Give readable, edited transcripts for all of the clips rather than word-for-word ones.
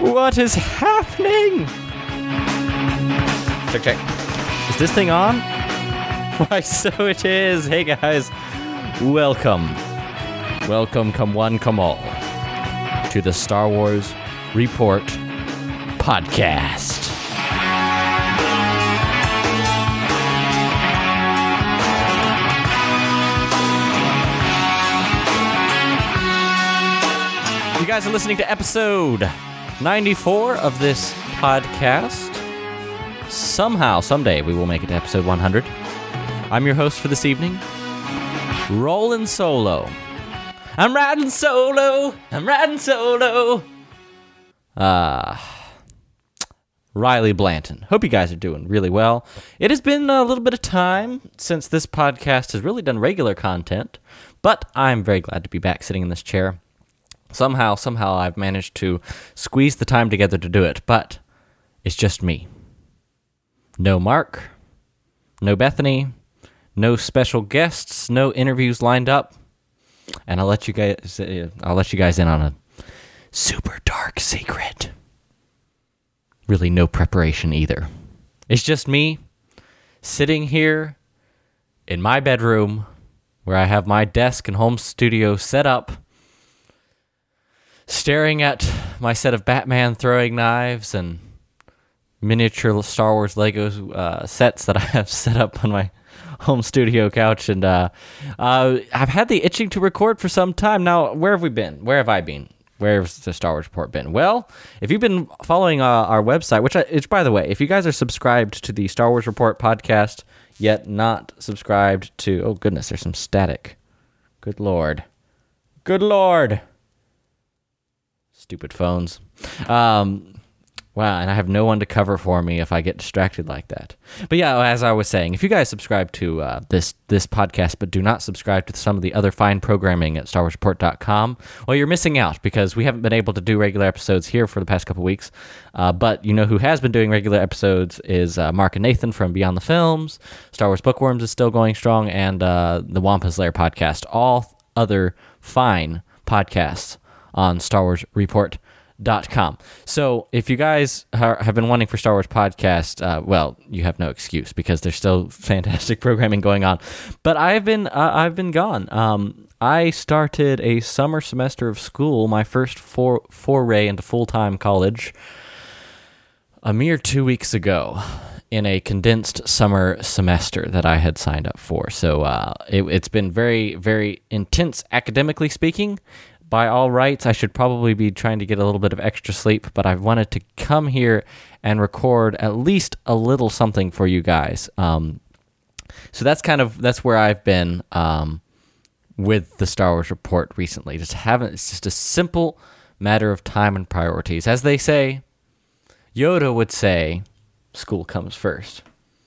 What is happening? Check. Is this thing on? Why, so it is. Hey, guys. Welcome, come one, come all, to the Star Wars Report Podcast. You guys are listening to episode 94 of this podcast. Somehow, someday, we will make it to episode 100. I'm your host for this evening, Rolling Solo. I'm riding solo. Riley Blanton. Hope you guys are doing really well. It has been a little bit of time since this podcast has really done regular content, but I'm very glad to be back sitting in this chair. Somehow I've managed to squeeze the time together to do it, but it's just me. No Mark, no Bethany, no special guests, no interviews lined up, and I'll let you guys in on a super dark secret. Really no preparation either. It's just me sitting here in my bedroom where I have my desk and home studio set up, staring at my set of Batman throwing knives and miniature Star Wars Lego sets that I have set up on my home studio couch. And I've had the itching to record for some time. Now, where have we been? Where have I been? Where's the Star Wars Report been? Well, if you've been following our website, which by the way, if you guys are subscribed to the Star Wars Report podcast, yet not subscribed to... Oh, goodness, there's some static. Good Lord. Stupid phones. Wow, and I have no one to cover for me if I get distracted like that. But yeah, as I was saying, if you guys subscribe to this podcast but do not subscribe to some of the other fine programming at StarWarsReport.com, well, you're missing out because we haven't been able to do regular episodes here for the past couple weeks. But you know who has been doing regular episodes is Mark and Nathan from Beyond the Films. Star Wars Bookworms is still going strong, and the Wampa's Lair podcast. All other fine podcasts on StarWarsReport.com. So if you guys have been wanting for Star Wars podcast, well, you have no excuse because there's still fantastic programming going on. But I've been gone. I started a summer semester of school, my first foray into full-time college, a mere 2 weeks ago, in a condensed summer semester that I had signed up for. So it's been very, very intense academically speaking. By all rights, I should probably be trying to get a little bit of extra sleep, but I've wanted to come here and record at least a little something for you guys. So that's where I've been with the Star Wars Report recently. It's just a simple matter of time and priorities. As they say, Yoda would say, school comes first.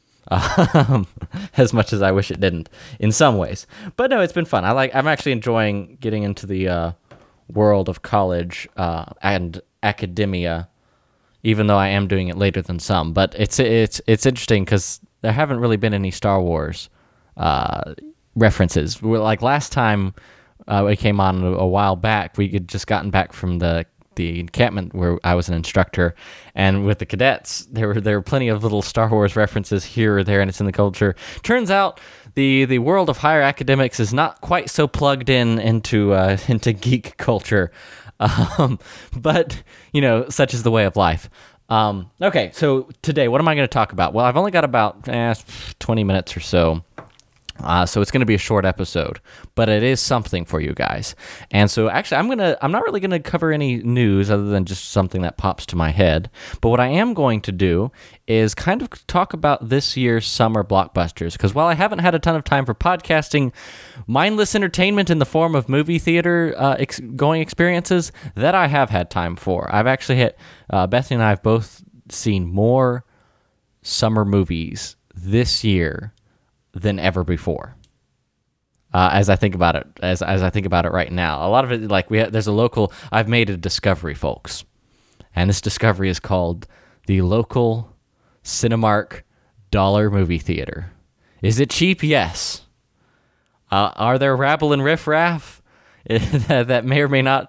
As much as I wish it didn't, in some ways. But no, it's been fun. I'm actually enjoying getting into the world of college and academia, even though I am doing it later than some. But it's interesting because there haven't really been any Star Wars references. Like last time we came on a while back, we had just gotten back from the encampment where I was an instructor, and with the cadets, there were plenty of little Star Wars references here or there, and it's in the culture. Turns out the world of higher academics is not quite so plugged into geek culture, but you know, such is the way of life. Okay, so today, what am I going to talk about? Well, I've only got about 20 minutes or so. So it's going to be a short episode, but it is something for you guys. And so actually, I'm not really going to cover any news other than just something that pops to my head. But what I am going to do is kind of talk about this year's summer blockbusters. Because while I haven't had a ton of time for podcasting, mindless entertainment in the form of movie theater going experiences, that I have had time for. I've actually hit, Bethany and I have both seen more summer movies this year than ever before. As I think about it, as I think about it right now, a lot of it, like there's a local. I've made a discovery, folks, and this discovery is called the local Cinemark dollar movie theater. Is it cheap? Yes. Are there rabble and riffraff that may or may not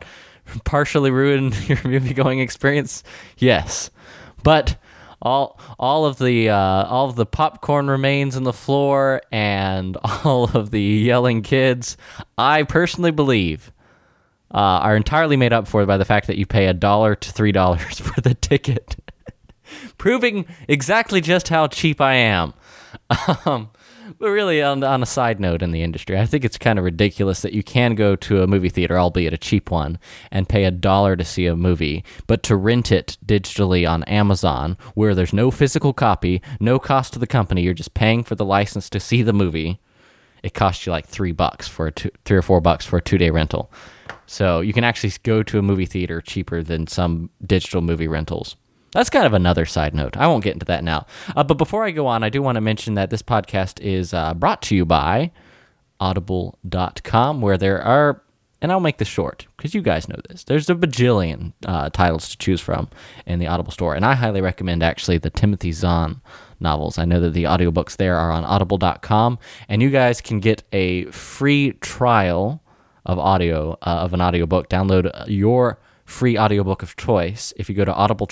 partially ruin your movie going experience? Yes, but all of the popcorn remains on the floor and all of the yelling kids, I personally believe, are entirely made up for by the fact that you pay $1 to $3 for the ticket, proving exactly just how cheap I am. But really, on a side note in the industry, I think it's kind of ridiculous that you can go to a movie theater, albeit a cheap one, and pay $1 to see a movie, but to rent it digitally on Amazon, where there's no physical copy, no cost to the company, you're just paying for the license to see the movie. It costs you like $3 for $3 or $4 for a 2-day rental. So you can actually go to a movie theater cheaper than some digital movie rentals. That's kind of another side note. I won't get into that now. But before I go on, I do want to mention that this podcast is brought to you by Audible.com, where there are, and I'll make this short because you guys know this, there's a bajillion titles to choose from in the Audible store. And I highly recommend actually the Timothy Zahn novels. I know that the audiobooks there are on Audible.com, and you guys can get a free trial of of an audiobook. Download your free audiobook of choice if you go to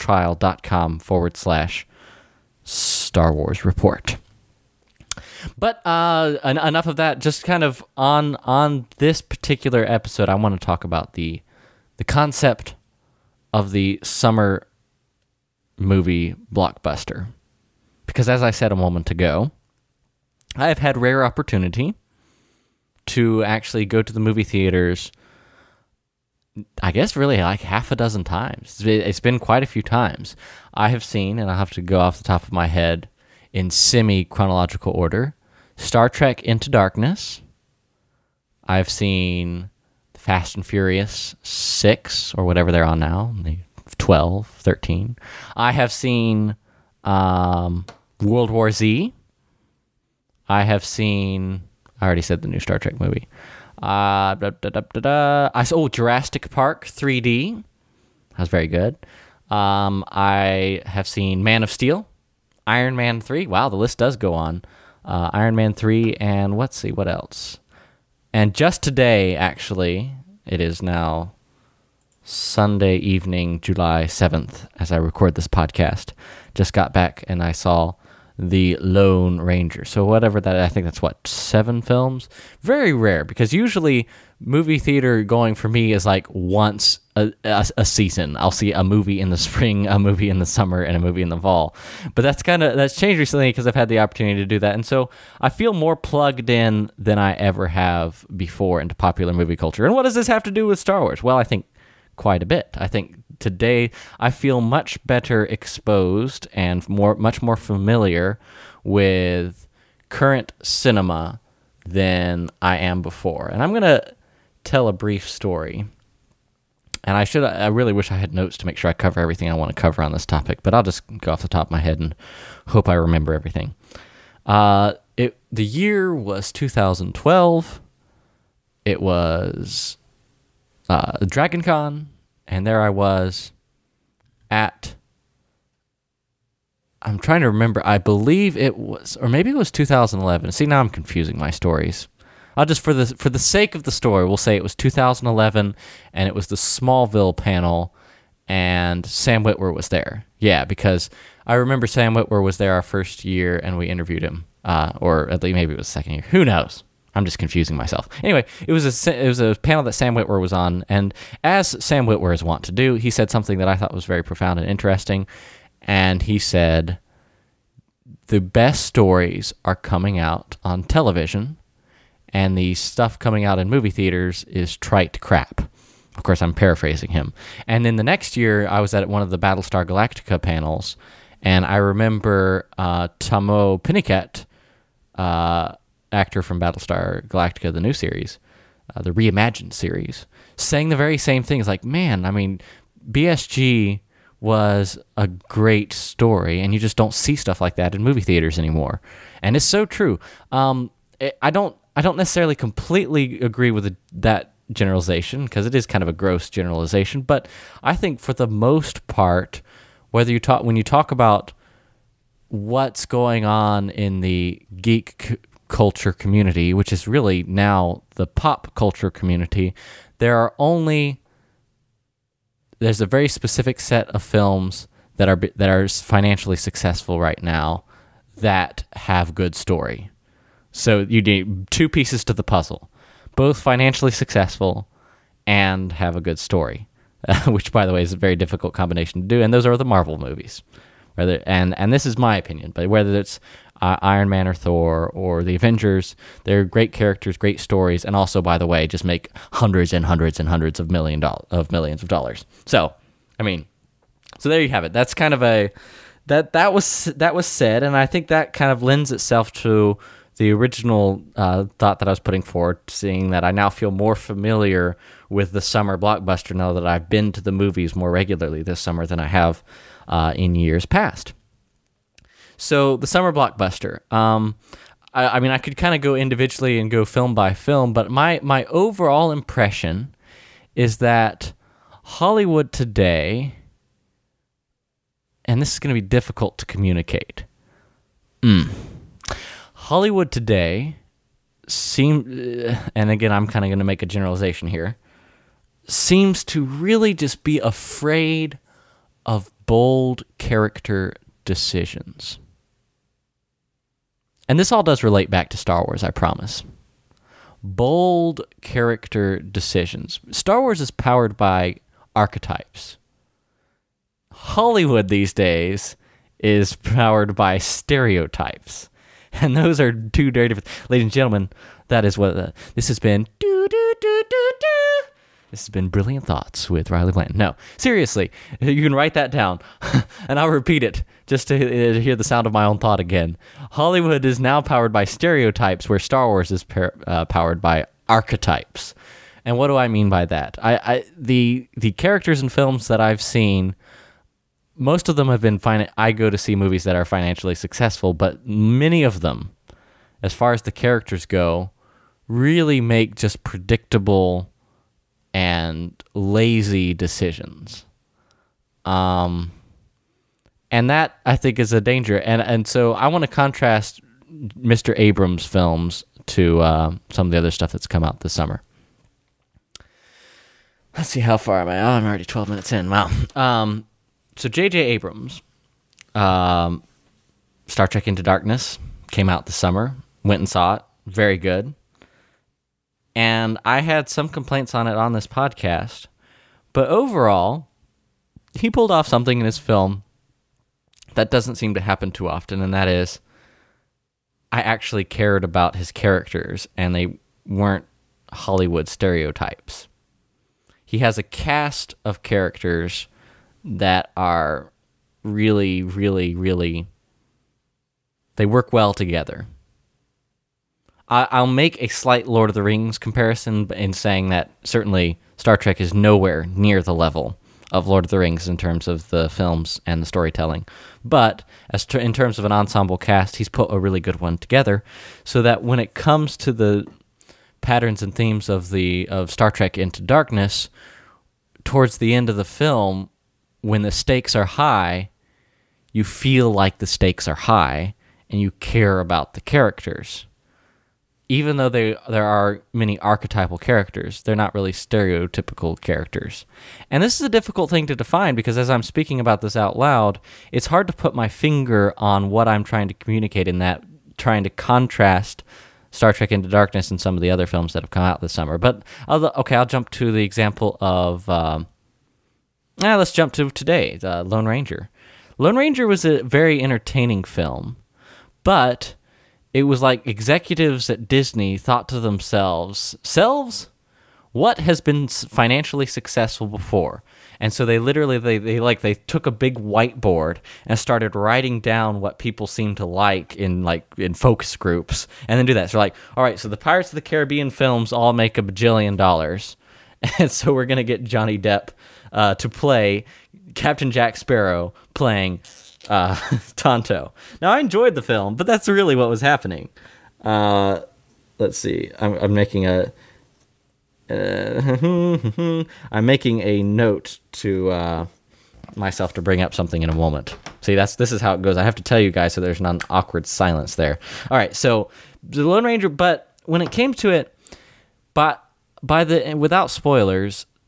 audibletrial.com/Star Wars Report. But enough of that. Just kind of on this particular episode, I want to talk about the concept of the summer movie blockbuster. Because as I said a moment ago, I have had rare opportunity to actually go to the movie theaters, I guess really like half a dozen times. It's been quite a few times. I have seen, and I'll have to go off the top of my head in semi-chronological order, Star Trek Into Darkness. I've seen Fast and Furious 6, or whatever they're on now, 12, 13. I have seen World War Z. I have seen, I already said the new Star Trek movie. I saw Jurassic Park 3D. That was very good. I have seen Man of Steel, Iron Man 3. Wow, the list does go on. Iron Man 3, and let's see, what else? And just today, actually, it is now Sunday evening, July 7th, as I record this podcast. Just got back, and I saw The Lone Ranger. So whatever that, I think that's 7 films? Very rare, because usually movie theater going for me is like once a season. I'll see a movie in the spring, a movie in the summer, and a movie in the fall. But that's changed recently because I've had the opportunity to do that. And so I feel more plugged in than I ever have before into popular movie culture. And what does this have to do with Star Wars? Well, I think quite a bit. I think today I feel much better exposed and much more familiar with current cinema than I am before. And I'm going to tell a brief story. And I really wish I had notes to make sure I cover everything I want to cover on this topic, but I'll just go off the top of my head and hope I remember everything. The year was 2012. It was Dragon Con, and there I was at, I'm trying to remember, I believe it was, or maybe it was 2011. See, now I'm confusing my stories. I'll just, for the sake of the story, we'll say it was 2011, and it was the Smallville panel, and Sam Witwer was there. Yeah, because I remember Sam Witwer was there our first year, and we interviewed him, or at least maybe it was second year. Who knows? I'm just confusing myself. Anyway, it was a panel that Sam Witwer was on, and as Sam Witwer is wont to do, he said something that I thought was very profound and interesting, and he said, the best stories are coming out on television, and the stuff coming out in movie theaters is trite crap. Of course, I'm paraphrasing him. And then the next year, I was at one of the Battlestar Galactica panels, and I remember Tahmoh Penikett, actor from Battlestar Galactica, the new series, the reimagined series, saying the very same thing. It's like, man, I mean, BSG was a great story, and you just don't see stuff like that in movie theaters anymore. And it's so true. I don't necessarily completely agree with that generalization, because it is kind of a gross generalization, but I think for the most part, when you talk about what's going on in the geek culture community, which is really now the pop culture community, there are only there's a very specific set of films that are financially successful right now that have good story. So you need two pieces to the puzzle, both financially successful and have a good story, which, by the way, is a very difficult combination to do. And those are the Marvel movies. And this is my opinion, but whether it's Iron Man or Thor or the Avengers, they're great characters, great stories, and also, by the way, just make hundreds and hundreds and hundreds of millions of dollars. So, I mean, so there you have it. That's kind of that was said, and I think that kind of lends itself to the original thought that I was putting forward, seeing that I now feel more familiar with the summer blockbuster now that I've been to the movies more regularly this summer than I have in years past. So the summer blockbuster, I mean, I could kind of go individually and go film by film, but my overall impression is that Hollywood today, and this is going to be difficult to communicate. Hollywood today and again, I'm kind of going to make a generalization here, seems to really just be afraid of bold character decisions. And this all does relate back to Star Wars, I promise. Bold character decisions. Star Wars is powered by archetypes. Hollywood these days is powered by stereotypes. And those are two very different... Ladies and gentlemen, that is what... this has been... This has been Brilliant Thoughts with Riley Blanton. No, seriously, you can write that down, and I'll repeat it just to hear the sound of my own thought again. Hollywood is now powered by stereotypes, where Star Wars is powered by archetypes. And what do I mean by that? The characters in films that I've seen, most of them have been I go to see movies that are financially successful, but many of them, as far as the characters go, really make just predictable and lazy decisions. And that, I think, is a danger. And so I want to contrast Mr. Abrams' films to some of the other stuff that's come out this summer. Let's see, how far am I? Oh, I'm already 12 minutes in. Wow. So J.J. Abrams, Star Trek Into Darkness, came out this summer. Went and saw it. Very good. And I had some complaints on it on this podcast. But overall, he pulled off something in his film that doesn't seem to happen too often, and that is, I actually cared about his characters, and they weren't Hollywood stereotypes. He has a cast of characters that are really, really, really... they work well together. I'll make a slight Lord of the Rings comparison in saying that certainly Star Trek is nowhere near the level of Lord of the Rings in terms of the films and the storytelling. But in terms of an ensemble cast, he's put a really good one together, so that when it comes to the patterns and themes of Star Trek Into Darkness, towards the end of the film, when the stakes are high, you feel like the stakes are high, and you care about the characters. Even though there are many archetypal characters, they're not really stereotypical characters. And this is a difficult thing to define, because as I'm speaking about this out loud, it's hard to put my finger on what I'm trying to communicate in that, trying to contrast Star Trek Into Darkness and some of the other films that have come out this summer. But, I'll jump to the example of... let's jump to today, Lone Ranger. Lone Ranger was a very entertaining film, but... it was like executives at Disney thought to themselves, what has been financially successful before? And so they literally, they took a big whiteboard and started writing down what people seem to like in focus groups, and then do that. So like, all right, so the Pirates of the Caribbean films all make $1 bajillion. And so we're going to get Johnny Depp to play Captain Jack Sparrow playing... Tonto. Now, I enjoyed the film, but that's really what was happening. Let's see. I'm making a note to myself to bring up something in a moment. See, this is how it goes. I have to tell you guys so there's not an awkward silence there. All right, so the Lone Ranger, but when it came to it, but without spoilers,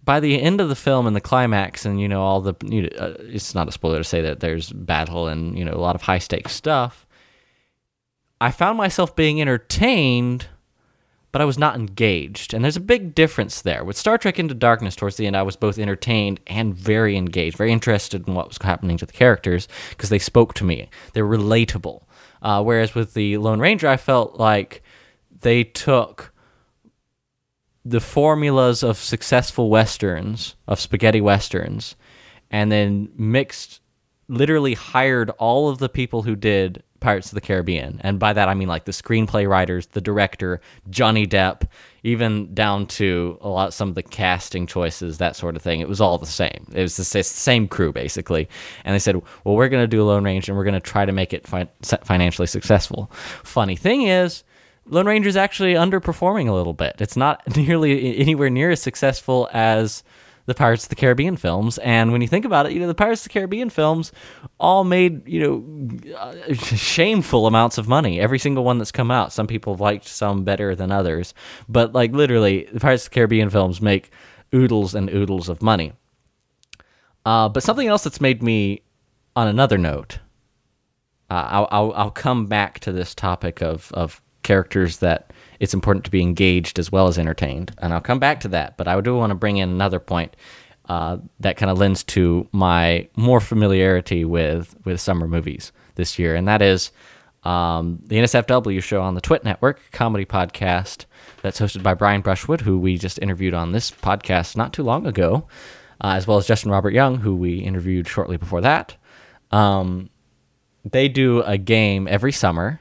by the end of the film and the climax, and all the it's not a spoiler to say that there's battle and a lot of high stakes stuff. I found myself being entertained, but I was not engaged. And there's a big difference there. With Star Trek Into Darkness, towards the end, I was both entertained and very engaged, very interested in what was happening to the characters because they spoke to me. They were relatable. Whereas with the Lone Ranger, I felt like they took the formulas of successful westerns, of spaghetti westerns, and then literally hired all of the people who did Pirates of the Caribbean. And by that, I mean like the screenplay writers, the director, Johnny Depp, even down to some of the casting choices, that sort of thing. It was all the same. It was the same crew, basically. And they said, well, we're going to do Lone Ranger, and we're going to try to make it financially successful. Funny thing is, Lone Ranger is actually underperforming a little bit. It's not nearly anywhere near as successful as the Pirates of the Caribbean films. And when you think about it, the Pirates of the Caribbean films all made, shameful amounts of money. Every single one that's come out. Some people have liked some better than others. But literally, the Pirates of the Caribbean films make oodles and oodles of money. But something else that's made me, on another note, I'll come back to this topic of characters that it's important to be engaged as well as entertained, and I'll come back to that, but I do want to bring in another point that kind of lends to my more familiarity with summer movies this year, and that is the NSFW show on the Twit Network, comedy podcast that's hosted by Brian Brushwood, who we just interviewed on this podcast not too long ago, as well as Justin Robert Young, who we interviewed shortly before that. They do a game every summer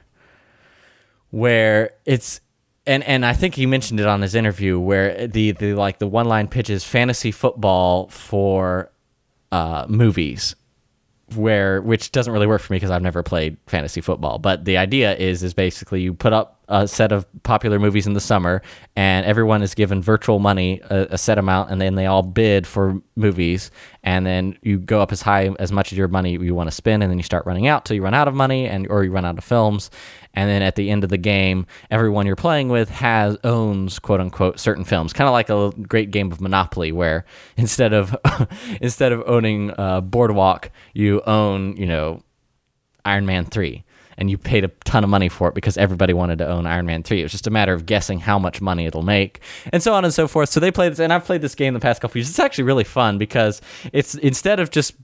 where it's and I think he mentioned it on his interview, where the one line pitch is fantasy football for movies, which doesn't really work for me because I've never played fantasy football. But the idea is basically you put up a set of popular movies in the summer, and everyone is given virtual money, a set amount, and then they all bid for movies, and then you go up as much of your money you want to spend, and then you start running out till you run out of money, or you run out of films, and then at the end of the game, everyone you're playing with owns quote unquote certain films, kind of like a great game of Monopoly, where instead of owning Boardwalk, you own Iron Man 3. And you paid a ton of money for it because everybody wanted to own Iron Man 3. It was just a matter of guessing how much money it'll make, and so on and so forth. So they play this, and I've played this game the past couple years. It's actually really fun because it's instead of just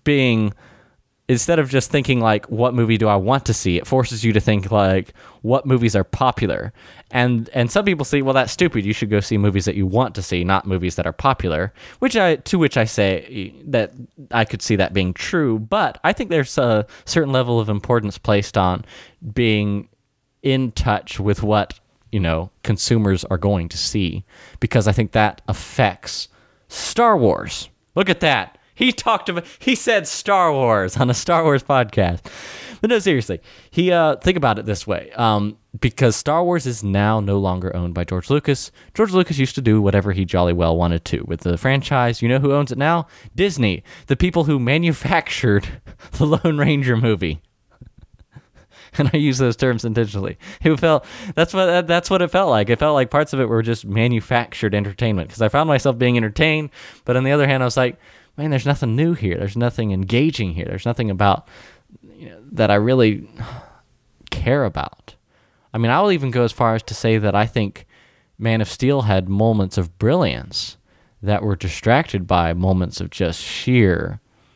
thinking like, what movie do I want to see, it forces you to think like, what movies are popular. And some people say, well, that's stupid. You should go see movies that you want to see, not movies that are popular. To which I say that I could see that being true, but I think there's a certain level of importance placed on being in touch with what consumers are going to see, because I think that affects Star Wars. Look at that. He said Star Wars on a Star Wars podcast. But no, seriously, think about it this way. Because Star Wars is now no longer owned by George Lucas. George Lucas used to do whatever he jolly well wanted to with the franchise. You know who owns it now? Disney, the people who manufactured the Lone Ranger movie. And I use those terms intentionally. That's what it felt like. It felt like parts of it were just manufactured entertainment, because I found myself being entertained, but on the other hand, I was like, man, there's nothing new here. There's nothing engaging here. There's nothing about that I really care about. I mean, I will even go as far as to say that I think Man of Steel had moments of brilliance that were distracted by moments of just sheer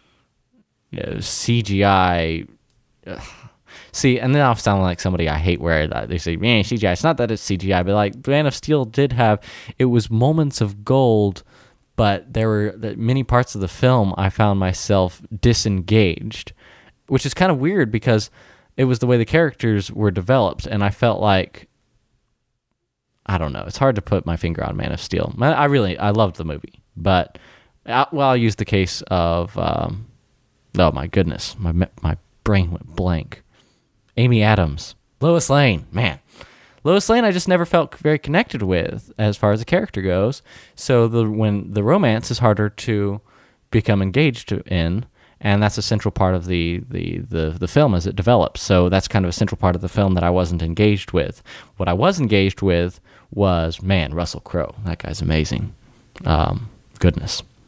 CGI. See, and then I'll sound like somebody I hate where they say, man, CGI. It's not that it's CGI, but like Man of Steel it was moments of gold, but there were many parts of the film I found myself disengaged, which is kind of weird because it was the way the characters were developed, and I felt like, I don't know, it's hard to put my finger on Man of Steel. I loved the movie, but I'll use the case of, oh my goodness, my brain went blank. Amy Adams, Lois Lane, man. Lois Lane I just never felt very connected with as far as the character goes, so when the romance is harder to become engaged in, and that's a central part of the film as it develops. So that's kind of a central part of the film that I wasn't engaged with. What I was engaged with was, man, Russell Crowe. That guy's amazing. Goodness.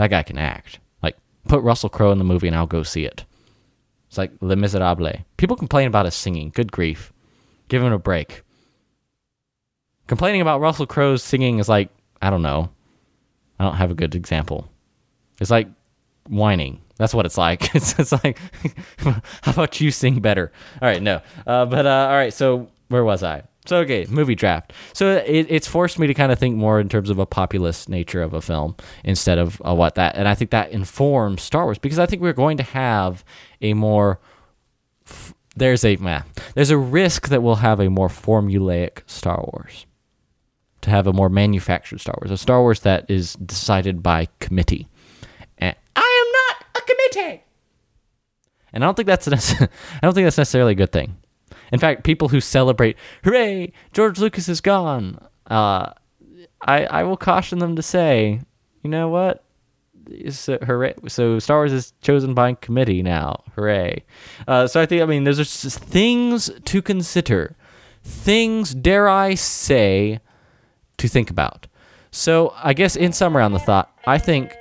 That guy can act. Like, put Russell Crowe in the movie and I'll go see it. It's like Les Miserables. People complain about his singing. Good grief. Give him a break. Complaining about Russell Crowe's singing is like, I don't know. I don't have a good example. It's like whining. That's what it's like. It's like, how about you sing better? All right, no. All right, so where was I? So, okay, movie draft. So it's forced me to kind of think more in terms of a populist nature of a film instead of what that. And I think that informs Star Wars because I think we're going to have a more... There's a risk that we'll have a more formulaic Star Wars. To have a more manufactured Star Wars. A Star Wars that is decided by committee. And I am not a committee! And I don't think that's necessarily a good thing. In fact, people who celebrate, hooray, George Lucas is gone, I will caution them to say, you know what? Hooray! So Star Wars is chosen by committee now. Hooray! So those are just things to consider, things, dare I say, to think about. So I guess in summary on the thought, I think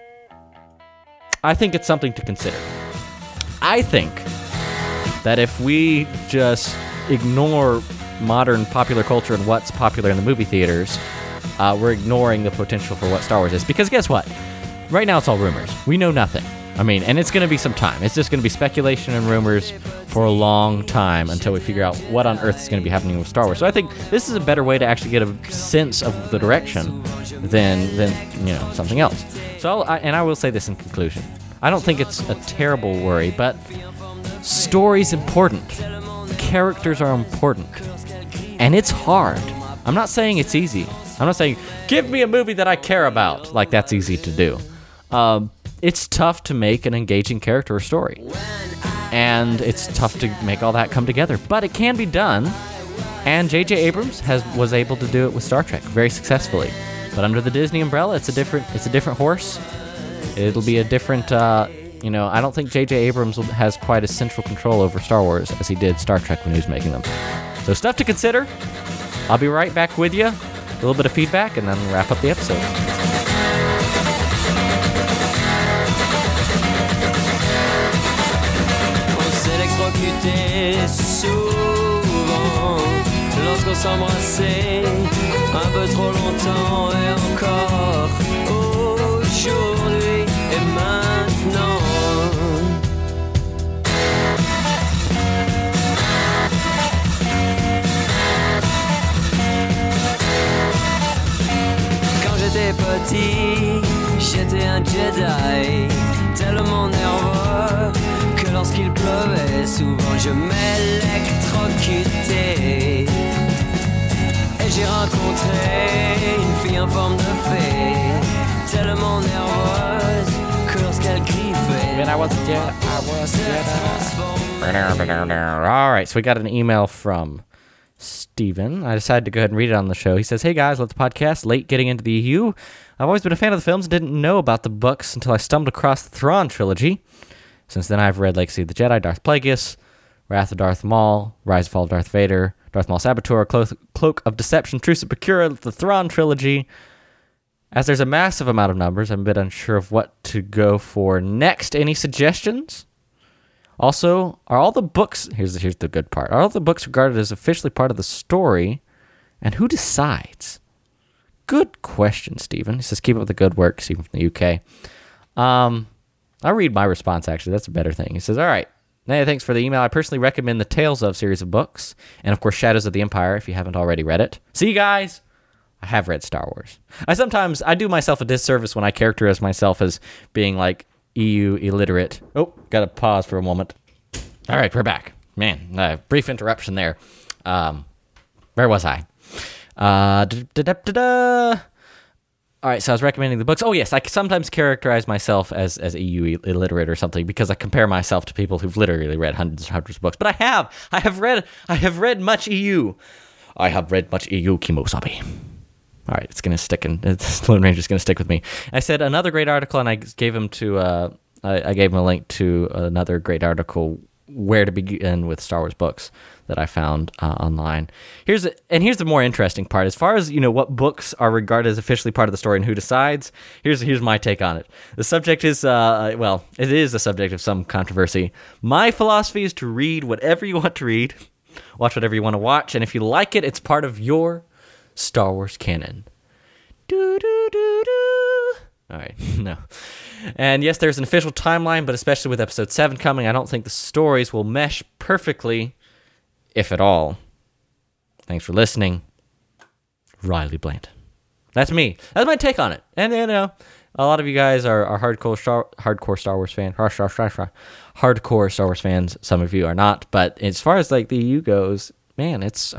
it's something to consider. I think that if we just ignore modern popular culture and what's popular in the movie theaters, we're ignoring the potential for what Star Wars is. Because guess what? Right now it's all rumors. We know nothing. I mean, and it's going to be some time. It's just going to be speculation and rumors for a long time until we figure out what on earth is going to be happening with Star Wars. So I think this is a better way to actually get a sense of the direction than something else. So I will say this in conclusion. I don't think it's a terrible worry, but story's important. Characters are important. And it's hard. I'm not saying it's easy. I'm not saying, give me a movie that I care about. Like, that's easy to do. It's tough to make an engaging character or story. And it's tough to make all that come together. But it can be done. And J.J. Abrams was able to do it with Star Trek very successfully. But under the Disney umbrella, it's a different horse. It'll be a different, I don't think J.J. Abrams has quite as central control over Star Wars as he did Star Trek when he was making them. So stuff to consider. I'll be right back with you. A little bit of feedback, and then we'll wrap up the episode. Souvent, lorsqu'on s'embrassait un peu trop longtemps et encore aujourd'hui et maintenant. Quand j'étais petit, j'étais un Jedi, tellement nerveux que lorsqu'il pleuvait, souvent je m'électrocutais. Et j'ai rencontré une fille en forme de fée, tellement nerveuse que lorsqu'elle griffait. When I was a Jedi, All right, so we got an email from Steven. I decided to go ahead and read it on the show. He says, hey guys, let's podcast. Late getting into the EU. I've always been a fan of the films and didn't know about the books until I stumbled across the Thrawn trilogy. Since then, I've read Legacy of the Jedi, Darth Plagueis, Wrath of Darth Maul, Rise and Fall of Darth Vader, Darth Maul Saboteur, Cloak of Deception, Truce of Bakura, the Thrawn trilogy. As there's a massive amount of numbers, I'm a bit unsure of what to go for next. Any suggestions? Also, are all the books... Here's the good part. Are all the books regarded as officially part of the story? And who decides? Good question, Stephen. He says, keep up the good work, Stephen from the UK. I'll read my response, actually. That's a better thing. He says, all right. Hey, thanks for the email. I personally recommend the Tales of series of books. And, of course, Shadows of the Empire, if you haven't already read it. See, guys? I have read Star Wars. I do myself a disservice when I characterize myself as being, like, EU illiterate. Oh, got to pause for a moment. All right, we're back. Man, brief interruption there. Where was I? All right, so I was recommending the books. Oh, yes, I sometimes characterize myself as EU illiterate or something because I compare myself to people who've literally read hundreds and hundreds of books. But I have read much EU. I have read much EU, Kimosabe. All right, it's going to stick, and Lone Ranger's going to stick with me. I said another great article, and I gave him a link to another great article where to begin with Star Wars books that I found online. Here's the more interesting part. As far as, what books are regarded as officially part of the story and who decides, here's my take on it. The subject is, it is the subject of some controversy. My philosophy is to read whatever you want to read, watch whatever you want to watch, and if you like it, it's part of your Star Wars canon. All right, no. And yes, there's an official timeline, but especially with Episode 7 coming, I don't think the stories will mesh perfectly, if at all. Thanks for listening. Riley Blanton. That's me. That's my take on it. And, a lot of you guys are hardcore Star Wars fans. Hardcore Star Wars fans. Some of you are not. But as far as, the EU goes, man, it's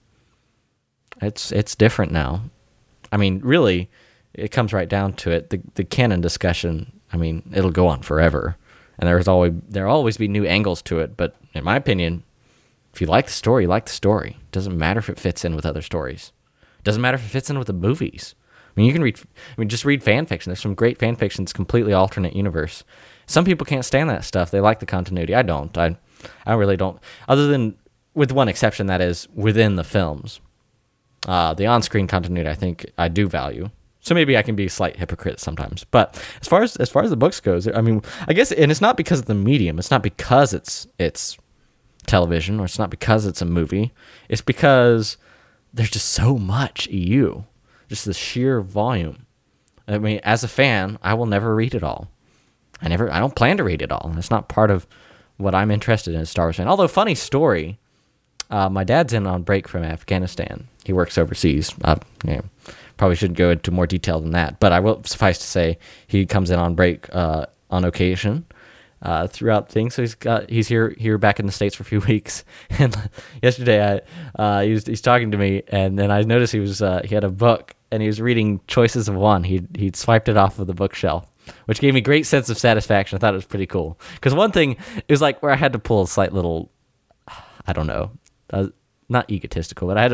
different now. I mean, really, it comes right down to it. The canon discussion, it'll go on forever. And there'll always be new angles to it. But in my opinion, if you like the story, you like the story. It doesn't matter if it fits in with other stories. It doesn't matter if it fits in with the movies. You can just read fan fiction. There's some great fan fiction that's completely alternate universe. Some people can't stand that stuff. They like the continuity. I don't. I really don't. Other than, with one exception, that is within the films. The on-screen continuity, I think I do value. So maybe I can be a slight hypocrite sometimes. But as far as the books goes, I guess, and it's not because of the medium. It's not because it's television, or it's not because it's a movie. It's because there's just so much EU, just the sheer volume. As a fan, I will never read it all. I don't plan to read it all. It's not part of what I'm interested in as a Star Wars fan. Although, funny story, my dad's in on break from Afghanistan. He works overseas. Probably shouldn't go into more detail than that, but I will suffice to say he comes in on break on occasion throughout things. So he's here back in the States for a few weeks. And yesterday, he's talking to me, and then I noticed he had a book, and he was reading Choices of One. He'd swiped it off of the bookshelf, which gave me great sense of satisfaction. I thought it was pretty cool. Because one thing, it was like where I had to pull a slight little, I don't know, not egotistical, but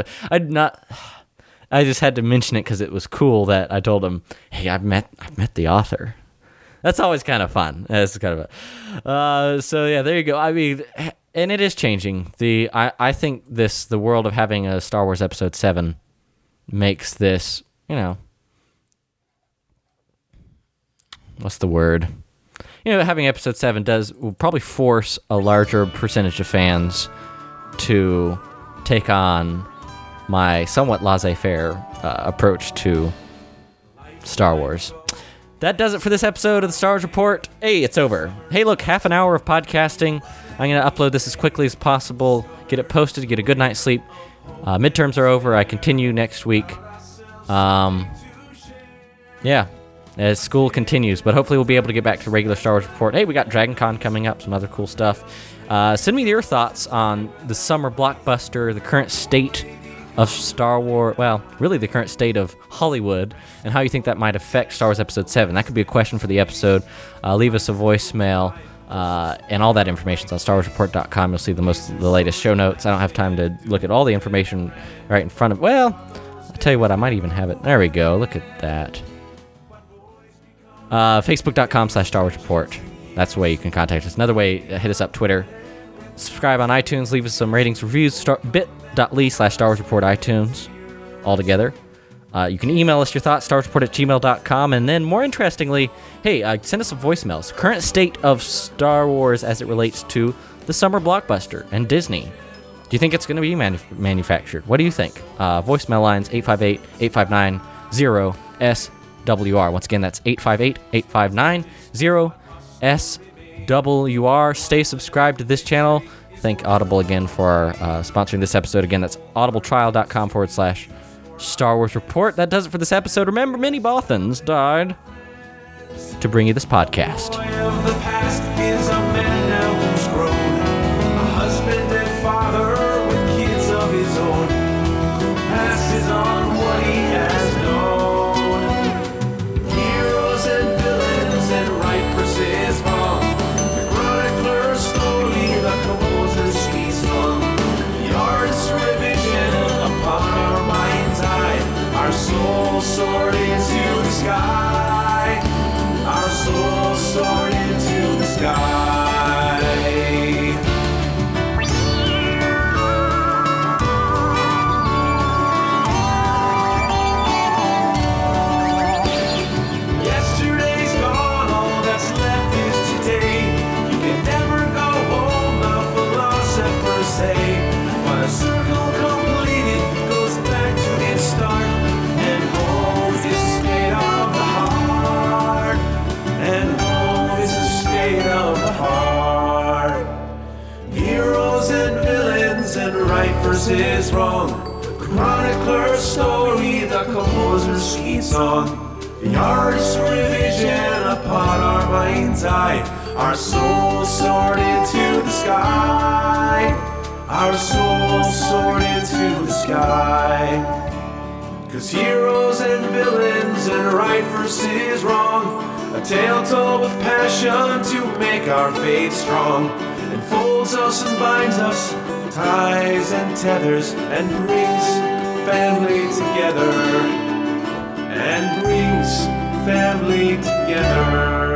I just had to mention it because it was cool that I told him, hey, I've met the author. That's always kind of fun. It's kind of so yeah, there you go. And it is changing. I think the world of having a Star Wars Episode 7 makes this, what's the word? Having Episode 7 will probably force a larger percentage of fans to take on my somewhat laissez-faire approach to Star Wars. That does it for this episode of the Star Wars Report. Hey, it's over. Hey, look, half an hour of podcasting. I'm going to upload this as quickly as possible, get it posted, get a good night's sleep. Midterms are over. I continue next week. As school continues, but hopefully we'll be able to get back to regular Star Wars Report. Hey, we got Dragon Con coming up, some other cool stuff. Send me your thoughts on the summer blockbuster, the current state of Star Wars, well, really the current state of Hollywood, and how you think that might affect Star Wars Episode 7. That could be a question for the episode. Leave us a voicemail, and all that information is on StarWarsReport.com. You'll see the latest show notes. I don't have time to look at all the information right in front of, well, I'll tell you what, I might even have it. There we go, look at that. Facebook.com/Star Wars Report. That's the way you can contact us. Another way, hit us up Twitter. Subscribe on iTunes, leave us some ratings, reviews, bit.ly/Star Wars Report iTunes, all together. You can email us your thoughts, StarWarsReport@gmail.com, and then more interestingly, hey, send us some voicemails. Current state of Star Wars as it relates to the summer blockbuster and Disney. Do you think it's going to be manufactured? What do you think? Voicemail lines 858-859-0SWR. Once again, that's 858-859-0SWR. Stay subscribed to this channel. Thank Audible again for sponsoring this episode. Again, that's audibletrial.com/Star Wars Report. That does it for this episode. Remember, many Bothans died to bring you this podcast. The boy of the past is a man now who's grown, a husband and father with kids of his own, who passes on what he has known. Heroes and villains and right versus wrong, the chronicler's story, the composer's sweet song, the artist's revision upon our mind's eye, our soul soared into the sky. Our soul soared into the sky. versus wrong. Chronicler's story, the composer's sweet song. The artist's revision upon our mind's eye. Our souls soared into the sky. Our souls soared into the sky. 'Cause heroes and villains and right versus wrong, a tale told with passion to make our faith strong. Enfolds us and binds us, ties and tethers, and brings family together. And brings family together.